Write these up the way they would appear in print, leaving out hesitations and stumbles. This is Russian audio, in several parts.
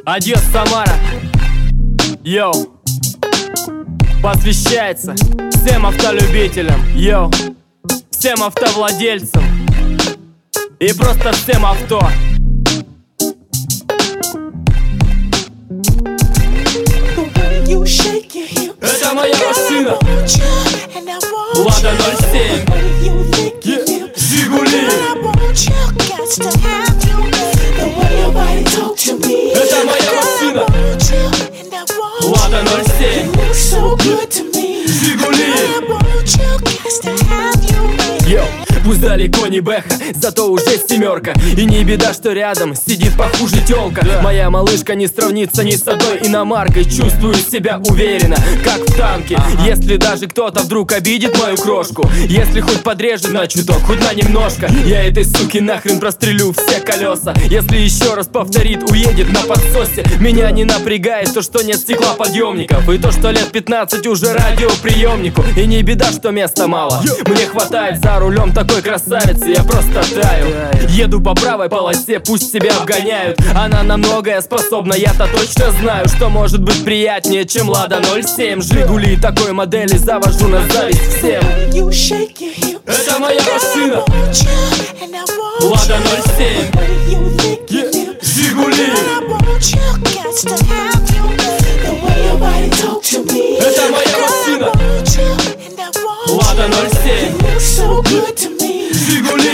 Адьос, Самара. Йоу. Посвящается всем автолюбителям. Йоу. Всем автовладельцам. И просто всем авто. Это моя машина. Лада 07. Жигули. Это моя машина. Лада 07. Жигули. Йоу. Пусть далеко не бэха, зато уже семерка. И не беда, что рядом сидит похуже тёлка. Моя малышка не сравнится ни с одной иномаркой. Чувствую себя уверенно, как в танке. Если даже кто-то вдруг обидит мою крошку, если хоть подрежет на чуток, хоть на немножко, я этой суки нахрен прострелю все колеса. Если еще раз повторит, уедет на подсосе. Меня не напрягает то, что нет стеклоподъемников, и то, что лет 15 уже радиоприемнику. И не беда, что места мало, мне хватает за рулем такой красавицы, я просто таю. Еду по правой полосе, пусть себя обгоняют. Она на многое способна, я-то точно знаю, что может быть приятнее, чем Лада 07. Жигули такой модели завожу на зависть всем. Это моя машина. Лада 07. Жигули. Это моя машина. Лада 07. Жигули.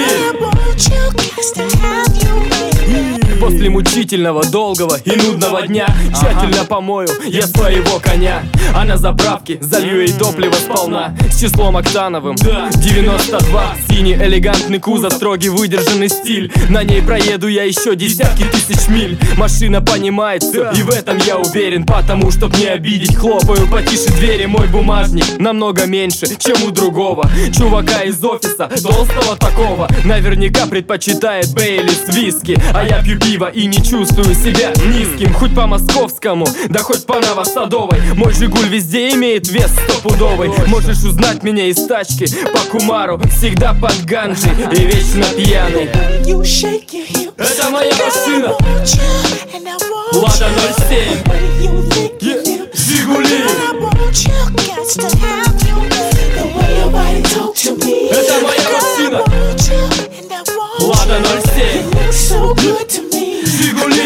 После мучительного, долгого и нудного дня тщательно помою я своего коня, а на заправке залью ей топливо сполна с числом октановым 92. Синий элегантный кузов, строгий выдержанный стиль. На ней проеду я еще десятки тысяч миль. Машина понимает все, и в этом я уверен. Потому, чтоб не обидеть, хлопаю потише двери. Мой бумажник намного меньше, чем у другого чувака из офиса, толстого такого. Наверняка предпочитает Бейлис виски, а я пью пиво и не чувствую себя низким. Хоть по московскому, да хоть по Новосадовой. Мой Жигуль везде имеет вес стопудовый. Можешь узнать меня из тачки по Кумару, всегда под ганджи и вечно пьяный. Это моя машина. Лада 07. Жигули. Это моя машина. Лада 07. Жигули.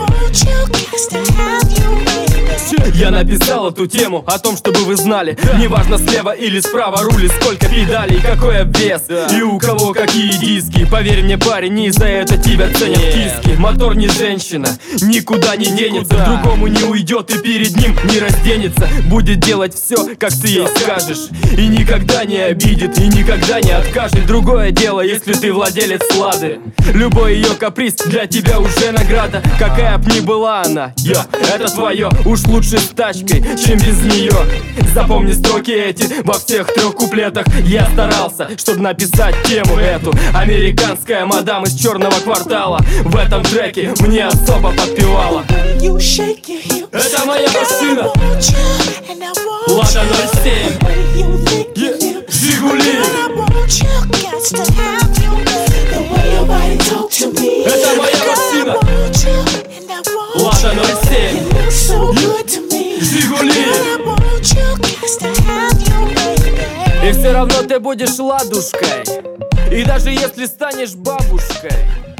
Я написал эту тему о том, чтобы вы знали. Неважно слева или справа рулит, сколько педалей, какой обвес и у кого какие диски. Поверь мне, парень, не за это тебя ценят киски. Мотор не женщина, никуда не денется, другому не уйдет и перед ним не разденется. Будет делать все, как ты ей скажешь, и никогда не обидит, и никогда не откажет. Другое дело, если ты владелец Лады. Любой ее каприз для тебя уже награда. Какая б ни была она, это твое. Уж лучше с тачкой, чем без нее. Запомни строки эти во всех 3 куплетах. Я старался, чтобы написать тему эту. Американская мадам из черного квартала в этом треке мне особо подпевала. Это моя машина. Лада 07. Жигули. Это моя машина. Лада 07. Жигули. И все равно ты будешь ладушкой, и даже если станешь бабушкой.